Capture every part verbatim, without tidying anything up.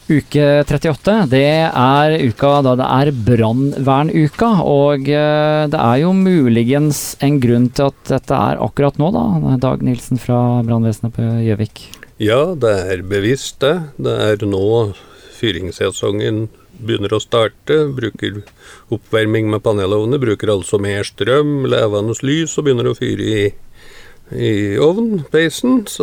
Uke trettiåtte, det er uka da det er brannvernuka, og det er jo muligens en grunn til at dette er akkurat nå da, Dag Nilsen fra Brannvesenet på Gjøvik. Ja, det er bevisst det. Det er nå fyringssesongen begynner å starte, bruker oppvarming med panelovner, bruker altså mer strøm, levende lys og begynner å fyre i, i ovn, peisen, så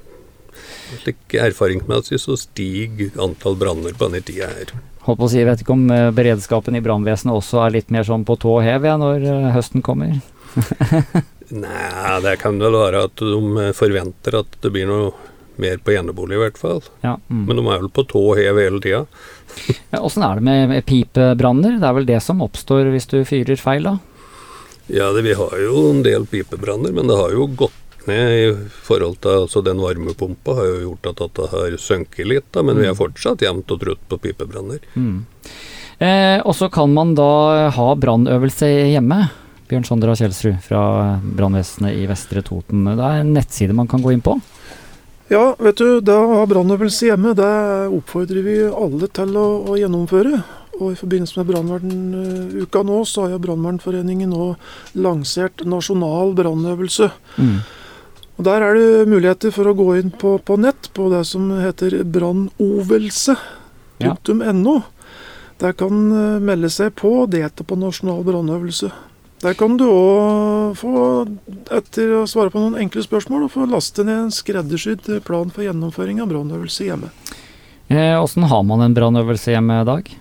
slik erfaringsmessig så stiger antall branner på denne tida her. Holdt på å si, jeg vet ikke om beredskapen i brannvesenet også er litt mer sånn på tå hev ja, når høsten kommer? Nei, det kan vel være at de forventer at det blir noe mer på enebolig i hvert fall. Ja, mm. Men de er vel på tå hev hele tida. Ja, hvordan er det med, med pipebranner? Det er vel det som oppstår hvis du fyrer feil da? Ja, det, vi har jo en del pipebranner, men det har jo gått ned i forhold til altså den varmepumpa har jo gjort at dette har sønket litt, da, men mm. vi er fortsatt jevnt og trutt på pipebranner. Mm. Eh, og så kan man da ha brannøvelse hjemme. Bjørn Sondre Kjelsrud fra Brannvesenet i Vestre Toten. Det er en nettside man kan gå inn på. Ja, vet du, det å ha brannøvelse hjemme, det oppfordrer vi alle til å, å gjennomføre. Og i forbindelse med brannvernuka nå, så har jo Brannvernforeningen nå lansert nasjonal brannøvelse. Mm. Og der er det muligheter for å gå inn på, på nett, på det som heter brannovelse punktum no. Der kan melde seg på og delta på nasjonal brannøvelse. Der kan du også få, etter å svare på noen enkle spørsmål, og få laste ned en skreddersydd plan for gjennomføring av brannøvelse hjemme. Eh, hvordan har man en brannøvelse hjemme i dag?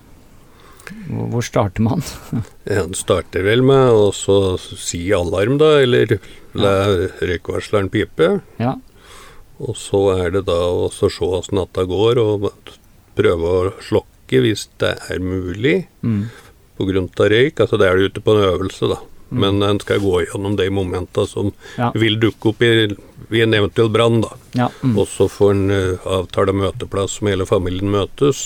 Hvor starter man? Ja, den starter vel med å si alarm da, eller la røykvarsleren pipe. Ja. Og så er det da å se hvordan det går, og prøve å slokke hvis det er mulig. Mm. På grunn av røyk, altså det er det ute på en øvelse da. Mm. Men en skal gå gjennom de momentene som ja. vil dukke opp i, i en eventuell brann da. Ja. Mm. Og så får en uh, avtale møteplass som hele familien møtes.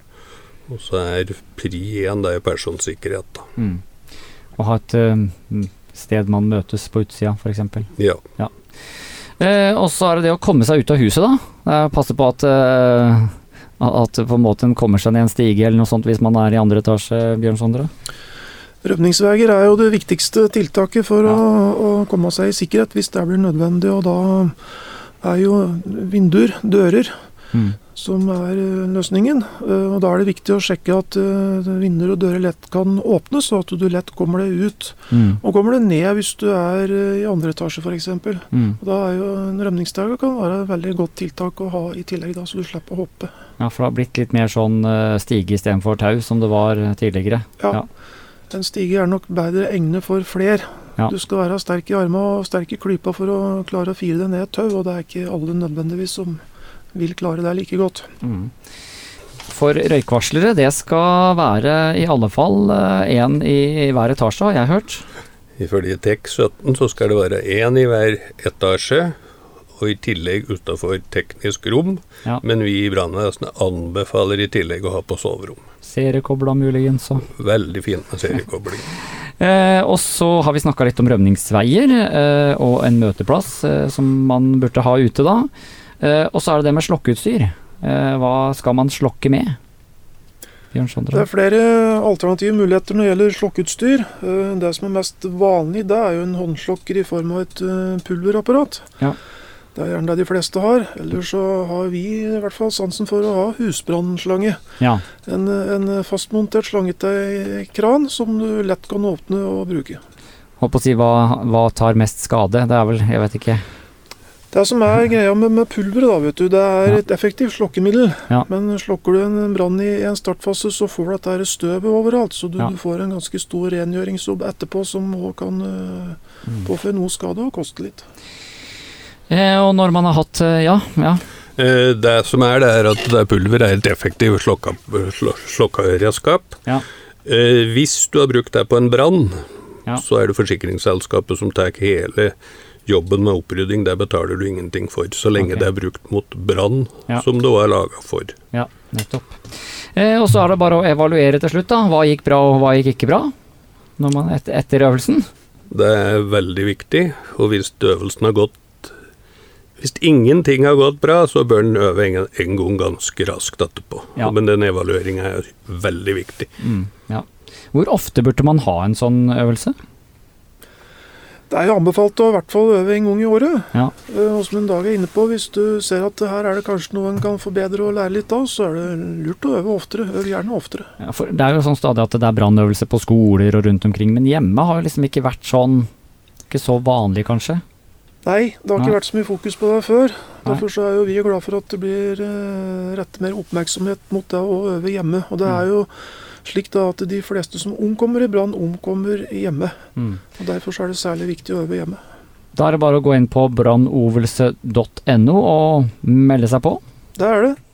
Og så er pri igjen det er personsikkerhet da. Mm. Og ha et uh, sted man møtes på utsida for eksempel. Ja. ja. Eh, og så er det det å komme seg ut av huset da. Eh, passe på at... Uh, At på en måte en kommer seg ned en stige eller noe sånt hvis man er i andre etasje, Bjørn Sondre? Rømningsveier er jo det viktigste tiltaket for ja. å, å komme seg i sikkerhet hvis det blir nødvendig, og da er jo vinduer, dører, mm. som er løsningen. Og da er det viktig å sjekke at vinduer og dører lett kan åpnes, så at du lett kommer deg ut. Mm. Og kommer deg ned hvis du er i andre etasje for eksempel. Mm. Og da er jo en rømningsstege kan være et veldig godt tiltak å ha i tillegg da, så du slipper å hoppe. Ja, for det har blitt litt mer sånn stige i stedet for tau som det var tidligere. Ja, ja. En stige er nok bedre egnet for fler. Ja. Du skal være sterk i armene og sterk i klypa for å klare å fire deg ned et tau, og det er ikke alle nødvendigvis som vil klare det like godt. Mm. For røykvarslere, det skal være i alle fall en i hver etasje, har jeg hørt. Ifølge T E K sytten så skal det være en i hver etasje, og i tillegg utenfor teknisk rom, ja. Men vi i Brannvesenet anbefaler i tillegg å ha på soverom. Seriekobla muligens så. Veldig fint med seriekobling. eh, og så har vi snakket litt om rømningsveier eh, og en møteplass eh, som man burde ha ute da. Eh, og så er det det med slokkeutstyr. Eh, hva skal man slokke med? Bjørn Sondre? Det er flere alternative muligheter når det gjelder slokkeutstyr. Eh, det som er mest vanlig, det er jo en håndslokker i form av et uh, pulverapparat. Ja. Det er gjerne det de fleste har. Ellers så har vi i hvert fall sansen for å ha husbrannslange. Ja. En, en fastmontert slange til kran som du lett kan åpne og bruke. Håper å si, hva, hva tar mest skade? Det er vel, jeg vet ikke. Det som er greia med, med pulveret da, vet du, det er ja. et effektivt slokkemiddel. Ja. Men slokker du en brann i en startfase, så får du dette støvet overalt. Så du, ja. du får en ganske stor rengjøringsjobb etterpå som også kan uh, mm. påføre noe skade og koste litt. Eh, og når man har hatt, eh, ja, ja. Eh, det som er det er at det pulver er et effektivt slokkeredskap. Ja. Eh, hvis du har brukt det på en brann, ja. så er det forsikringsselskapet som tar hele jobben med opprydding. Det betaler du ingenting for, så lenge okay. det er brukt mot brann ja. som det var laget for. Ja, nettopp. Eh, og så er det bare å evaluere til slutt da. Hva gikk bra og hva gikk ikke bra når man et, etter øvelsen? Det er veldig viktig, og hvis øvelsen har gått Hvis ingenting har gått bra, så bør den øve en, en gang ganske raskt etterpå. Ja. Men den evalueringen er veldig viktig. Mm, ja. Hvor ofte burde man ha en sånn øvelse? Det er jo anbefalt å i hvert fall øve en gang i året. Ja. Og som en dag er inne på, hvis du ser at her er det kanskje noe en kan forbedre og lære litt av, så er det lurt å øve oftere. Øve gjerne oftere. Ja, for det er jo sånn stadig at det er brannøvelse på skoler og rundt omkring, men hjemme har jo liksom ikke vært sånn, ikke så vanlig kanskje? Nei, det har ikke Nei. vært så mye fokus på det før. Nei. Derfor så er jo vi glad for at det blir eh, rett mer oppmerksomhet mot det å øve hjemme. Og det er jo slik da at de fleste som omkommer i brann, omkommer hjemme. Mm. Og derfor så er det særlig viktig å øve hjemme. Da er det bare å gå inn på brannovelse punktum no og melde seg på. Det er det.